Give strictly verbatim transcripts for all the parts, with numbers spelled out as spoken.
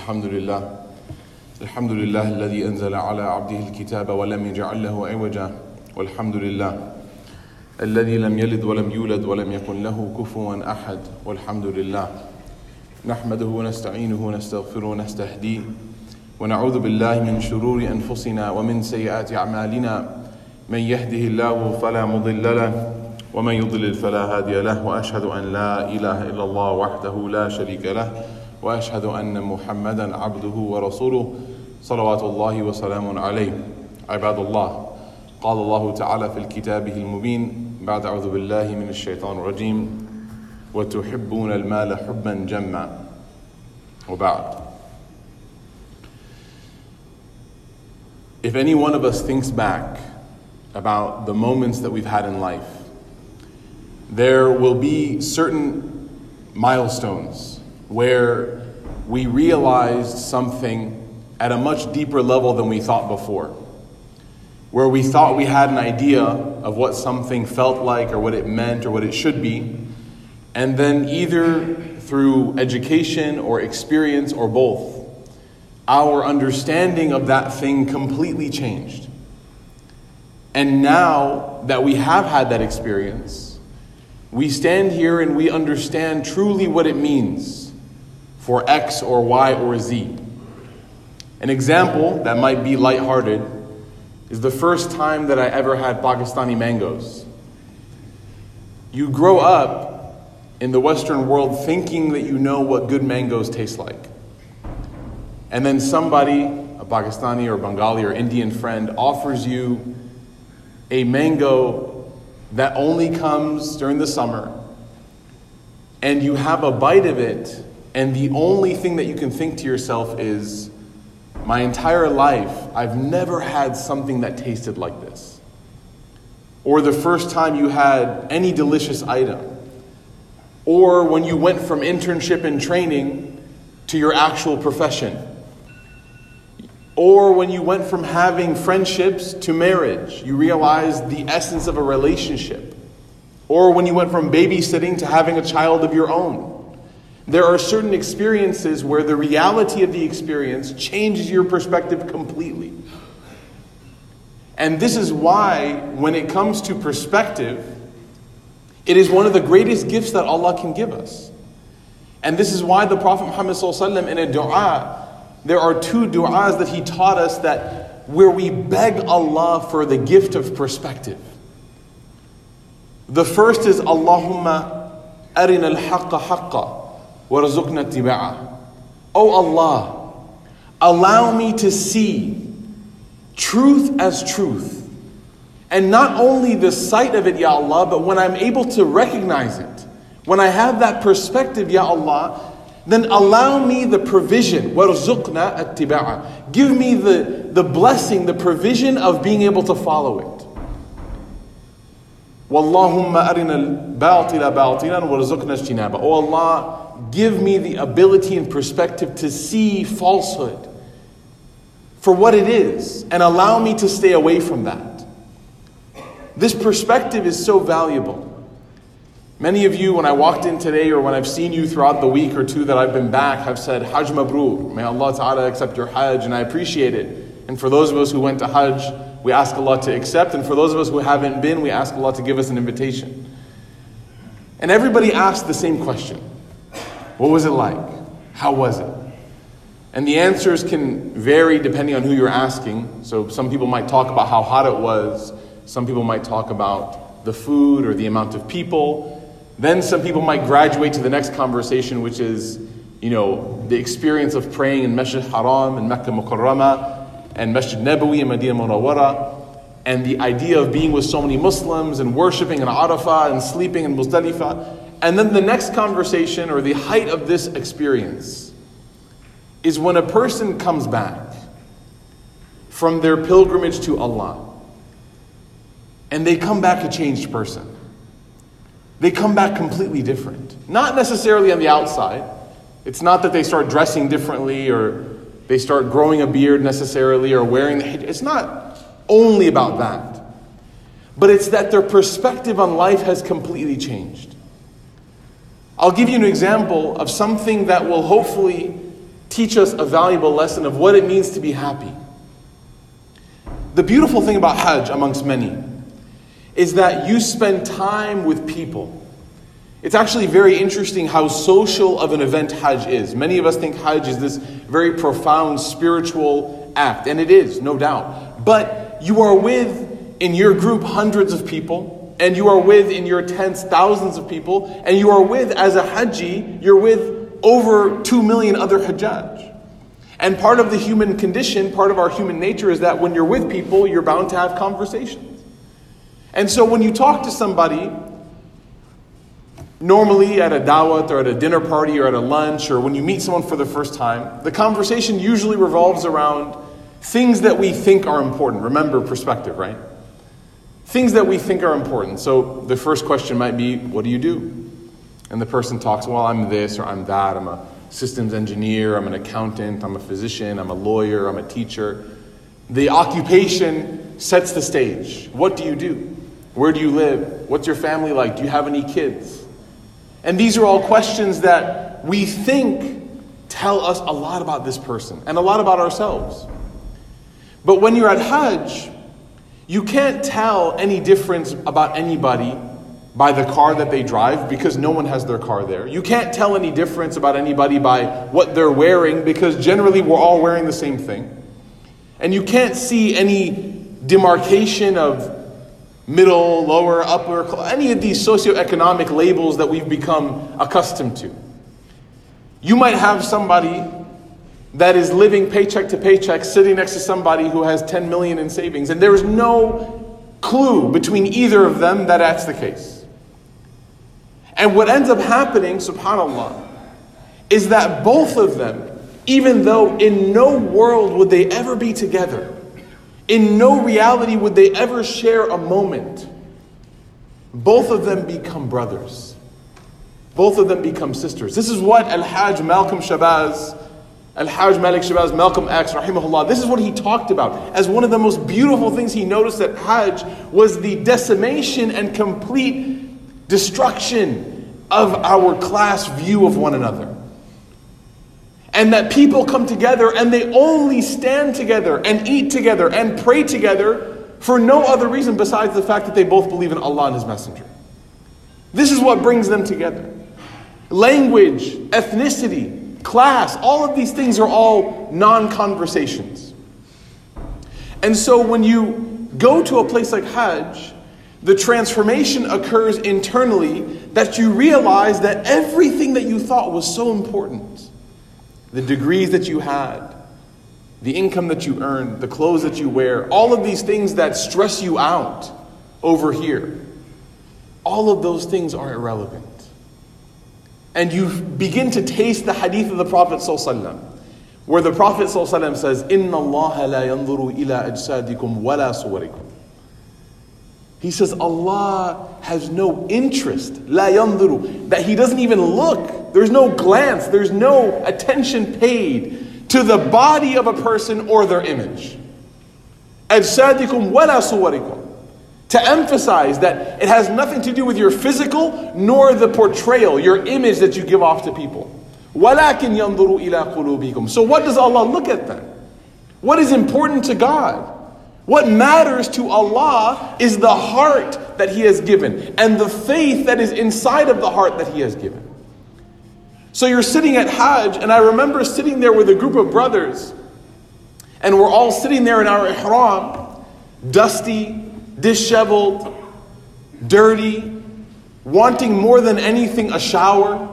الحمد لله الحمد لله الذي أنزل على عبده الكتاب ولم يجعل له عوجا والحمد لله الذي لم يلد ولم يولد ولم يكن له كفوا أحد والحمد لله نحمده ونستعينه ونستغفره ونستهديه ونعوذ بالله من شرور أنفسنا ومن سيئات أعمالنا من يهده الله فلا مضل له ومن يضلل فلا هادي له وأشهد أن لا إله إلا الله وحده لا شريك له وأشهد أن محمدا عبده ورسوله صلوات الله وسلام عليه عباد الله قال الله تعالى في الكتاب المبين بعد أعوذ بالله من الشيطان الرجيم وتحبون المال حبا جما وبعد. If any one of us thinks back about the moments that we've had in life, there will be certain milestones where we realized something at a much deeper level than we thought before. Where we thought we had an idea of what something felt like or what it meant or what it should be, and then either through education or experience or both, our understanding of that thing completely changed. And now that we have had that experience, we stand here and we understand truly what it means for X or Y or Z. An example that might be lighthearted is the first time that I ever had Pakistani mangoes. You grow up in the Western world thinking that you know what good mangoes taste like. And then somebody, a Pakistani or Bengali or Indian friend, offers you a mango that only comes during the summer, and you have a bite of it, and the only thing that you can think to yourself is, my entire life, I've never had something that tasted like this. Or the first time you had any delicious item. Or when you went from internship and training to your actual profession. Or when you went from having friendships to marriage, you realized the essence of a relationship. Or when you went from babysitting to having a child of your own. There are certain experiences where the reality of the experience changes your perspective completely. And this is why, when it comes to perspective, it is one of the greatest gifts that Allah can give us. And this is why the Prophet Muhammad ﷺ in a dua, there are two du'as that he taught us that where we beg Allah for the gift of perspective. The first is Allahumma arina al-haqqa haqqa warzuqna ittiba'ah. Oh Allah, allow me to see truth as truth. And not only the sight of it, Ya Allah, but when I'm able to recognize it, when I have that perspective, Ya Allah, then allow me the provision, وَارْزُقْنَا اتِّبَاعًا. Give me the, the blessing, the provision of being able to follow it. وَاللَّهُمَّ أَرِنَا الْبَاطِلَ بَاطِلًا وَارْزُقْنَا اجْتِنَابًا. Oh Allah, give me the ability and perspective to see falsehood for what it is, and allow me to stay away from that. This perspective is so valuable. Many of you, when I walked in today or when I've seen you throughout the week or two that I've been back, have said, Hajj Mabrur. May Allah Ta'ala accept your Hajj, and I appreciate it. And for those of us who went to Hajj, we ask Allah to accept. And for those of us who haven't been, we ask Allah to give us an invitation. And everybody asked the same question. What was it like? How was it? And the answers can vary depending on who you're asking. So some people might talk about how hot it was. Some people might talk about the food or the amount of people. Then some people might graduate to the next conversation, which is, you know, the experience of praying in Masjid Haram and Mecca Mukarramah and Masjid Nabawi and Medina Munawwara, and the idea of being with so many Muslims and worshipping in Arafah and sleeping in Muzdalifah. And then the next conversation, or the height of this experience, is when a person comes back from their pilgrimage to Allah, and they come back a changed person. They come back completely different. Not necessarily on the outside. It's not that they start dressing differently or they start growing a beard necessarily or wearing the hijab. It's not only about that. But it's that their perspective on life has completely changed. I'll give you an example of something that will hopefully teach us a valuable lesson of what it means to be happy. The beautiful thing about Hajj, amongst many, is that you spend time with people. It's actually very interesting how social of an event Hajj is. Many of us think Hajj is this very profound spiritual act, and it is, no doubt. But you are with, in your group, hundreds of people, and you are with, in your tents, thousands of people, and you are with, as a Hajji, you're with over two million other Hajjaj. And part of the human condition, part of our human nature is that when you're with people, you're bound to have conversations. And so when you talk to somebody, normally at a dawat or at a dinner party or at a lunch or when you meet someone for the first time, the conversation usually revolves around things that we think are important. Remember perspective, right? Things that we think are important. So the first question might be, what do you do? And the person talks, well, I'm this or I'm that. I'm a systems engineer, I'm an accountant, I'm a physician, I'm a lawyer, I'm a teacher. The occupation sets the stage. What do you do? Where do you live? What's your family like? Do you have any kids? And these are all questions that we think tell us a lot about this person and a lot about ourselves. But when you're at Hajj, you can't tell any difference about anybody by the car that they drive, because no one has their car there. You can't tell any difference about anybody by what they're wearing, because generally we're all wearing the same thing. And you can't see any demarcation of middle, lower, upper, any of these socioeconomic labels that we've become accustomed to. You might have somebody that is living paycheck to paycheck sitting next to somebody who has ten million in savings, and there is no clue between either of them that that's the case. And what ends up happening, subhanAllah, is that both of them, even though in no world would they ever be together, in no reality would they ever share a moment, both of them become brothers. Both of them become sisters. This is what Al-Hajj Malcolm Shabazz, Al-Hajj Malik Shabazz, Malcolm X, rahimahullah, this is what he talked about as one of the most beautiful things he noticed at Hajj was the decimation and complete destruction of our class view of one another. And that people come together and they only stand together and eat together and pray together for no other reason besides the fact that they both believe in Allah and His Messenger. This is what brings them together. Language, ethnicity, class, all of these things are all non-conversations. And so when you go to a place like Hajj, the transformation occurs internally that you realize that everything that you thought was so important, the degrees that you had, the income that you earned, the clothes that you wear, all of these things that stress you out over here, all of those things are irrelevant. And you begin to taste the hadith of the Prophet ﷺ, where the Prophet ﷺ says, إِنَّ اللَّهَ لَا يَنظُرُ إِلَىٰ أَجْسَادِكُمْ وَلَا صُوَرِكُمْ. He says Allah has no interest, لَا يَنظُرُ, that He doesn't even look. There's no glance, there's no attention paid to the body of a person or their image. أَجْسَادِكُمْ وَلَا صُوَرِكُمْ. To emphasize that it has nothing to do with your physical nor the portrayal, your image that you give off to people. وَلَكِنْ يَنظُرُ إِلَىٰ قُلُوبِكُمْ. So what does Allah look at then? What is important to God? What matters to Allah is the heart that He has given and the faith that is inside of the heart that He has given. So you're sitting at Hajj, and I remember sitting there with a group of brothers, and we're all sitting there in our ihram, dusty, disheveled, dirty, wanting more than anything a shower.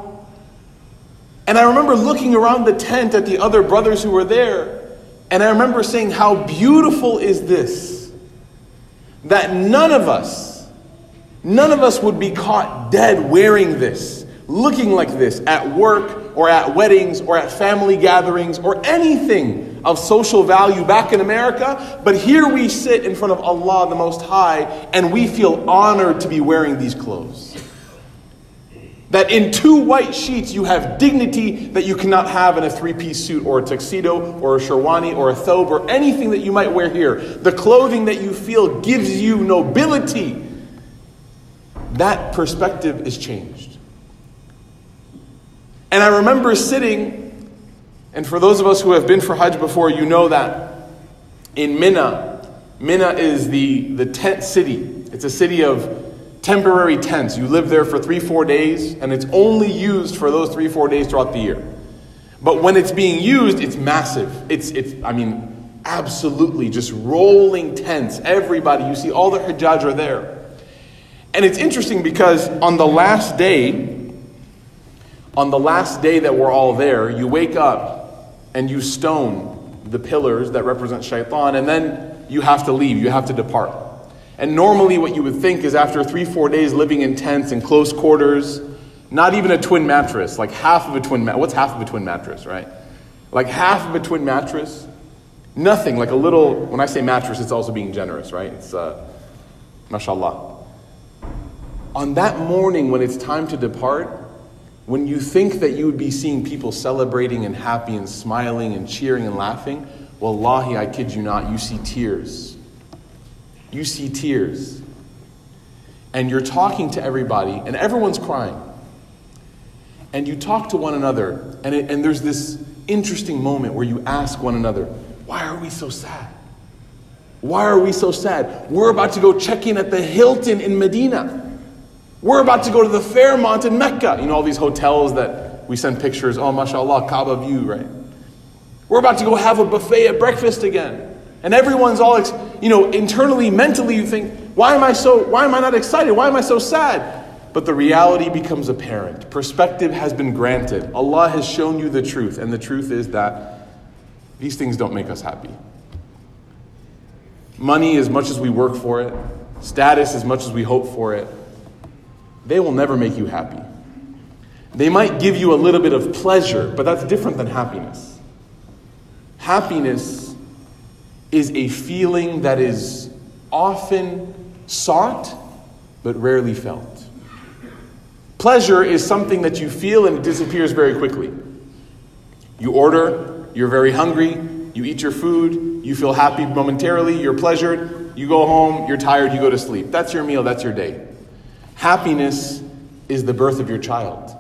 And I remember looking around the tent at the other brothers who were there, and I remember saying, how beautiful is this, that none of us, none of us would be caught dead wearing this, looking like this at work or at weddings or at family gatherings or anything of social value back in America. But here we sit in front of Allah the Most High, and we feel honored to be wearing these clothes. That in two white sheets you have dignity that you cannot have in a three-piece suit or a tuxedo or a sherwani or a thobe or anything that you might wear here. The clothing that you feel gives you nobility. That perspective is changed. And I remember sitting And for those of us who have been for Hajj before, you know that in Mina, Mina is the, the tent city. It's a city of temporary tents. You live there for three, four days, and it's only used for those three, four days throughout the year. But when it's being used, it's massive. It's, it's I mean, absolutely just rolling tents. Everybody, you see all the Hujjaj are there. And it's interesting because on the last day, on the last day that we're all there, you wake up and you stone the pillars that represent shaitan, and then you have to leave, you have to depart. And normally what you would think is after three, four days living in tents in close quarters, not even a twin mattress, like half of a twin mattress. What's half of a twin mattress, right? Like half of a twin mattress, nothing, like a little, when I say mattress, it's also being generous, right? It's, uh, mashallah. On that morning when it's time to depart, when you think that you would be seeing people celebrating and happy and smiling and cheering and laughing, wallahi, I kid you not, you see tears. You see tears. And you're talking to everybody, and everyone's crying. And you talk to one another, and, it, and there's this interesting moment where you ask one another, why are we so sad? Why are we so sad? We're about to go check in at the Hilton in Medina. We're about to go to the Fairmont in Mecca. You know, all these hotels that we send pictures, oh, mashallah, Kaaba view, right? We're about to go have a buffet at breakfast again. And everyone's all, ex- you know, internally, mentally, you think, why am I so, why am I not excited? Why am I so sad? But the reality becomes apparent. Perspective has been granted. Allah has shown you the truth. And the truth is that these things don't make us happy. Money, as much as we work for it, status, as much as we hope for it, they will never make you happy. They might give you a little bit of pleasure, but that's different than happiness. Happiness is a feeling that is often sought, but rarely felt. Pleasure is something that you feel and it disappears very quickly. You order, you're very hungry, you eat your food, you feel happy momentarily, you're pleasured, you go home, you're tired, you go to sleep. That's your meal, that's your day. Happiness is the birth of your child.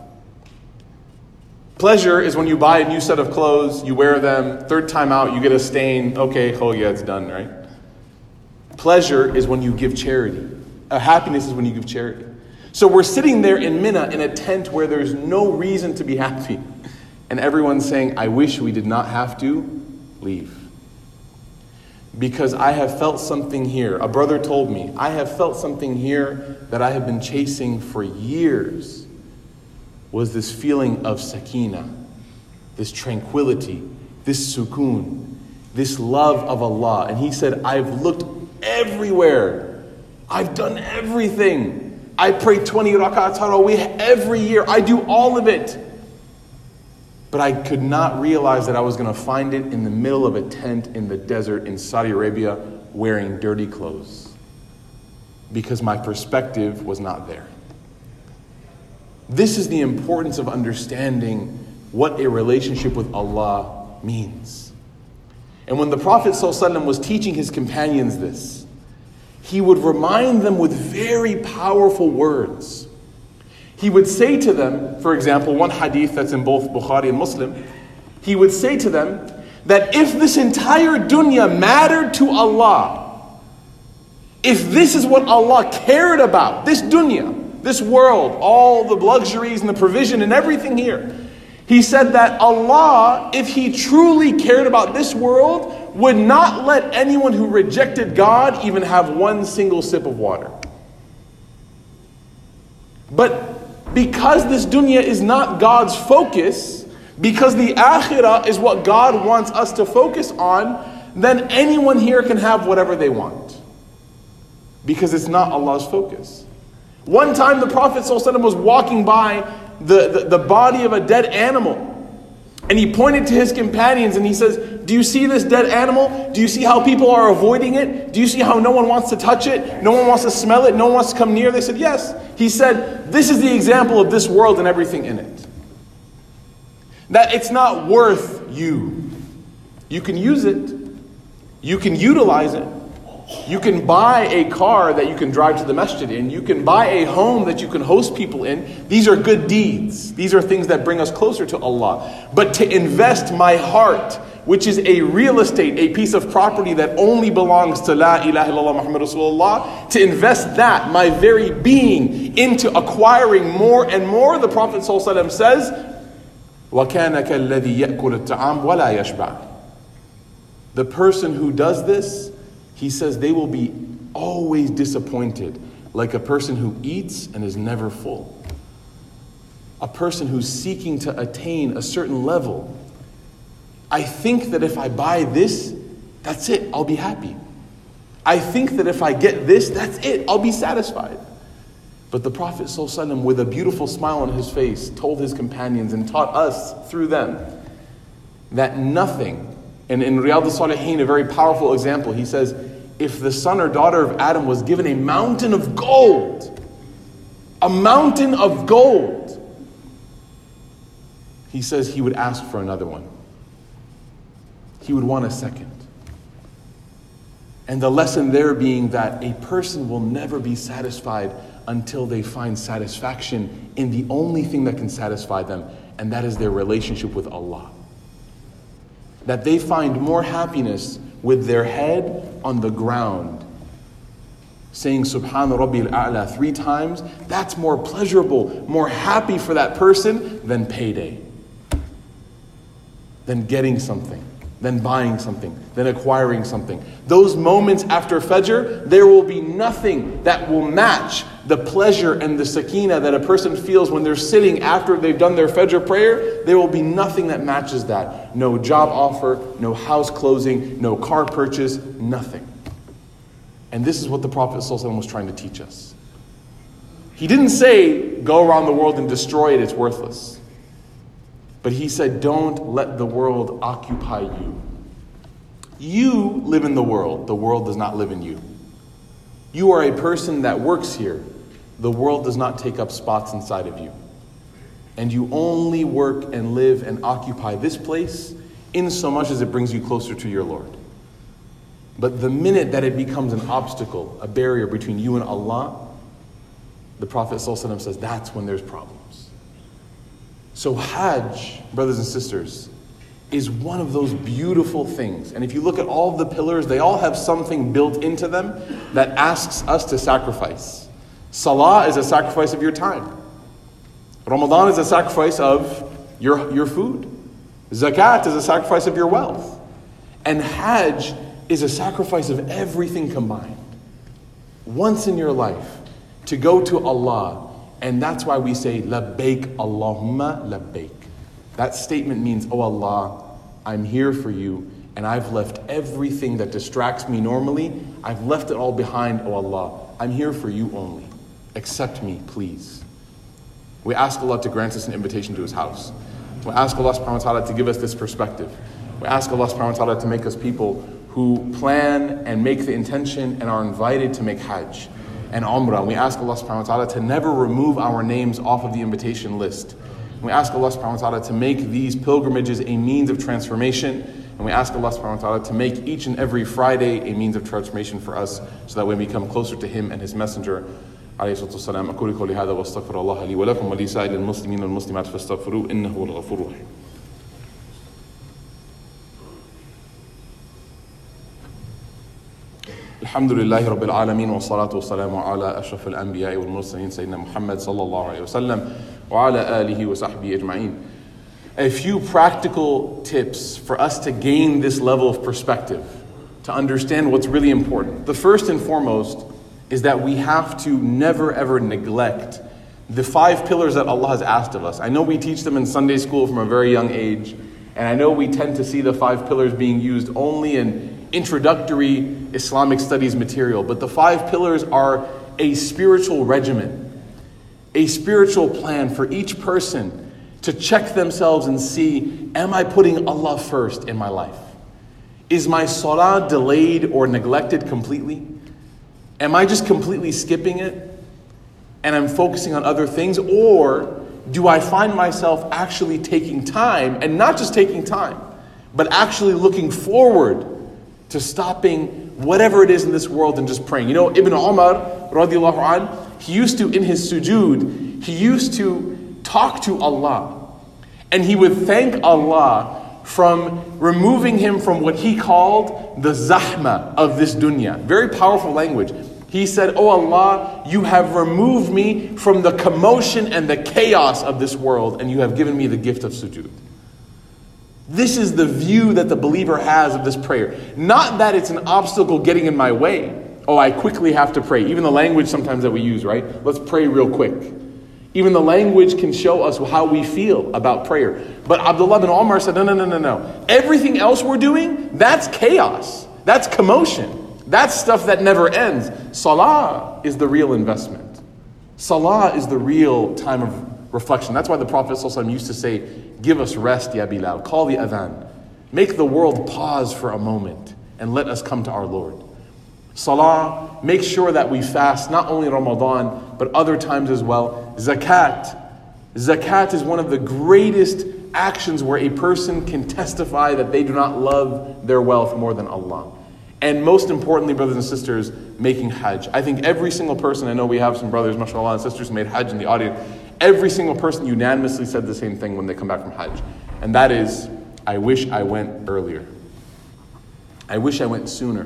Pleasure is when you buy a new set of clothes, you wear them, third time out, you get a stain, okay, oh yeah, it's done, right? Pleasure is when you give charity. Uh, happiness is when you give charity. So we're sitting there in Mina in a tent where there's no reason to be happy. And everyone's saying, I wish we did not have to leave. Because I have felt something here. A brother told me, I have felt something here that I have been chasing for years. Was this feeling of sakina, this tranquility, this sukoon, this love of Allah. And he said, I've looked everywhere. I've done everything. I pray twenty rak'ah tarawih every year. I do all of it. But I could not realize that I was going to find it in the middle of a tent in the desert in Saudi Arabia wearing dirty clothes. Because my perspective was not there. This is the importance of understanding what a relationship with Allah means. And when the Prophet ﷺ was teaching his companions this, he would remind them with very powerful words. He would say to them, for example, one hadith that's in both Bukhari and Muslim, he would say to them that if this entire dunya mattered to Allah, if this is what Allah cared about, this dunya, this world, all the luxuries and the provision and everything here, he said that Allah, if He truly cared about this world, would not let anyone who rejected God even have one single sip of water. But because this dunya is not God's focus, because the akhirah is what God wants us to focus on, then anyone here can have whatever they want. Because it's not Allah's focus. One time the Prophet ﷺ was walking by the, the, the body of a dead animal. And he pointed to his companions and he says, do you see this dead animal? Do you see how people are avoiding it? Do you see how no one wants to touch it? No one wants to smell it? No one wants to come near? They said, yes. He said, this is the example of this world and everything in it. That it's not worth you. You can use it. You can utilize it. You can buy a car that you can drive to the masjid in. You can buy a home that you can host people in. These are good deeds. These are things that bring us closer to Allah. But to invest my heart, which is a real estate, a piece of property that only belongs to La ilaha illallah Muhammad Rasulullah, to invest that, my very being, into acquiring more and more, the Prophet ﷺ says, وَكَانَ كَالَّذِي يَأْكُلُ الطَّعَامَ وَلَا يَشْبَعُ. The person who does this, he says they will be always disappointed, like a person who eats and is never full. A person who's seeking to attain a certain level. I think that if I buy this, that's it, I'll be happy. I think that if I get this, that's it, I'll be satisfied. But the Prophet ﷺ, with a beautiful smile on his face, told his companions and taught us through them that nothing, and in Riyadh al-Salihin, a very powerful example, he says, if the son or daughter of Adam was given a mountain of gold, a mountain of gold, he says he would ask for another one. He would want a second. And the lesson there being that a person will never be satisfied until they find satisfaction in the only thing that can satisfy them, and that is their relationship with Allah. That they find more happiness with their head on the ground, saying Subhana Rabbil A'la three times. That's more pleasurable, more happy for that person than payday, than getting something, than buying something, than acquiring something. Those moments after Fajr, there will be nothing that will match the pleasure and the sakina that a person feels when they're sitting after they've done their Fajr prayer. There will be nothing that matches that. No job offer, no house closing, no car purchase, nothing. And this is what the Prophet ﷺ was trying to teach us. He didn't say, go around the world and destroy it, it's worthless. But he said, don't let the world occupy you. You live in the world. The world does not live in you. You are a person that works here. The world does not take up spots inside of you. And you only work and live and occupy this place in so much as it brings you closer to your Lord. But the minute that it becomes an obstacle, a barrier between you and Allah, the Prophet ﷺ says that's when there's problems. So Hajj, brothers and sisters, is one of those beautiful things. And if you look at all the pillars, they all have something built into them that asks us to sacrifice. Salah is a sacrifice of your time. Ramadan is a sacrifice of your, your food. Zakat is a sacrifice of your wealth. And Hajj is a sacrifice of everything combined. Once in your life, to go to Allah. And that's why we say, Labbaik Allahumma Labbaik. That statement means, oh Allah, I'm here for you, and I've left everything that distracts me normally. I've left it all behind, oh Allah. I'm here for you only. Accept me, please. We ask Allah to grant us an invitation to His house. We ask Allah subhanahu wa ta'ala to give us this perspective. We ask Allah subhanahu wa ta'ala to make us people who plan and make the intention and are invited to make Hajj and Umrah. We ask Allah subhanahu wa ta'ala to never remove our names off of the invitation list. We ask Allah subhanahu wa ta'ala to make these pilgrimages a means of transformation. And we ask Allah subhanahu wa ta'ala to make each and every Friday a means of transformation for us, so that we become closer to Him and His Messenger. عليه الصلاة والسلام. أقول قولي هذا واستغفر الله لي ولكم ولسائر المسلمين والمسلمات فاستغفروه إنه هو الغفور الرحيم. الحمد لله رب العالمين والصلاة والسلام على أشرف الأنبياء والمرسلين سيدنا محمد صلى الله عليه وسلم وعلى آله وصحبه أجمعين. A few practical tips for us to gain this level of perspective, to understand what's really important. The first and foremost is that we have to never ever neglect the five pillars that Allah has asked of us. I know we teach them in Sunday school from a very young age, and I know we tend to see the five pillars being used only in introductory Islamic studies material, but the five pillars are a spiritual regimen, a spiritual plan for each person to check themselves and see, am I putting Allah first in my life? Is my salah delayed or neglected completely? Am I just completely skipping it and I'm focusing on other things? Or do I find myself actually taking time, and not just taking time, but actually looking forward to stopping whatever it is in this world and just praying. You know, Ibn Umar, radiallahu anh, he used to, in his sujood, he used to talk to Allah. And he would thank Allah from removing him from what he called the zahma of this dunya. Very powerful language. He said, "Oh Allah, you have removed me from the commotion and the chaos of this world, and you have given me the gift of sujood." This is the view that the believer has of this prayer. Not that it's an obstacle getting in my way. Oh, I quickly have to pray. Even the language sometimes that we use, right? Let's pray real quick. Even the language can show us how we feel about prayer. But Abdullah bin Umar said, no, no, no, no, no. Everything else we're doing, that's chaos. That's commotion. That's stuff that never ends. Salah is the real investment. Salah is the real time of reflection. That's why the Prophet ﷺ used to say, give us rest, ya Bilal. Call the adhan. Make the world pause for a moment and let us come to our Lord. Salah, make sure that we fast, not only Ramadan, but other times as well. Zakat. Zakat is one of the greatest actions where a person can testify that they do not love their wealth more than Allah. And most importantly, brothers and sisters, making Hajj. I think every single person, I know we have some brothers, mashallah, and sisters who made Hajj in the audience, every single person unanimously said the same thing when they come back from Hajj. And that is, I wish I went earlier. I wish I went sooner.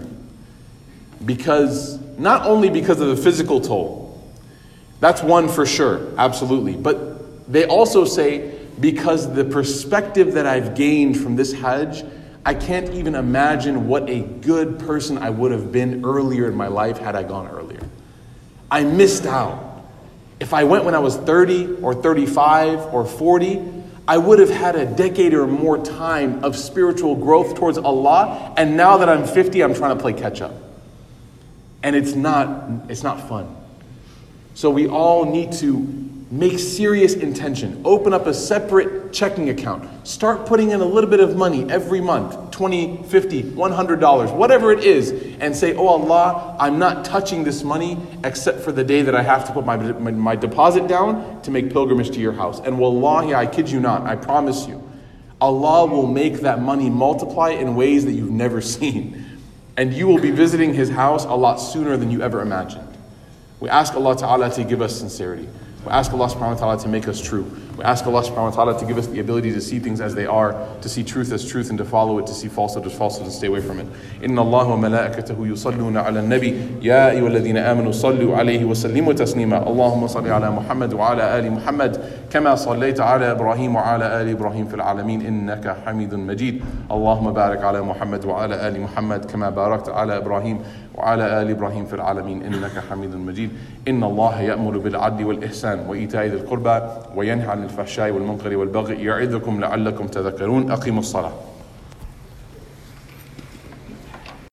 Because, not only because of the physical toll, that's one for sure, absolutely. But they also say, because the perspective that I've gained from this Hajj, I can't even imagine what a good person I would have been earlier in my life had I gone earlier. I missed out. If I went when I was thirty or thirty-five or forty, I would have had a decade or more time of spiritual growth towards Allah. And now that I'm fifty, I'm trying to play catch up. And it's not, it's not fun. So we all need to make serious intention. Open up a separate checking account. Start putting in a little bit of money every month, twenty, fifty, one hundred dollars, whatever it is, and say, oh Allah, I'm not touching this money except for the day that I have to put my, my, my deposit down to make pilgrimage to your house. And wallahi, I kid you not, I promise you, Allah will make that money multiply in ways that you've never seen. And you will be visiting His house a lot sooner than you ever imagined. We ask Allah Ta'ala to give us sincerity. We ask Allah Subhanahu wa Ta'ala to make us true. We ask Allah Subhanahu wa Ta'ala to give us the ability to see things as they are, to see truth as truth and to follow it, to see falsehood as falsehood and stay away from it. Inna Allah wa malaikatahu yusalluna ala nabi ya ayyuhalladhina amanu sallu alayhi wa sallimu taslima. Allahumma salli ala Muhammad wa ala ali Muhammad kama sallaita ala Ibrahim wa ala ali Ibrahim fil alamin innaka Hamidun Majid. Allahumma barik ala Muhammad wa ala ali Muhammad kama barakta ala Ibrahim وعلى آل إبراهيم في العالمين إنك حميد مجيد إن الله يأمر بالعدل والإحسان وإيتاء ذي القربى وينهى عن الفحشاء والمنكر والبغي يعظكم لعلكم تذكرون أقيموا الصلاة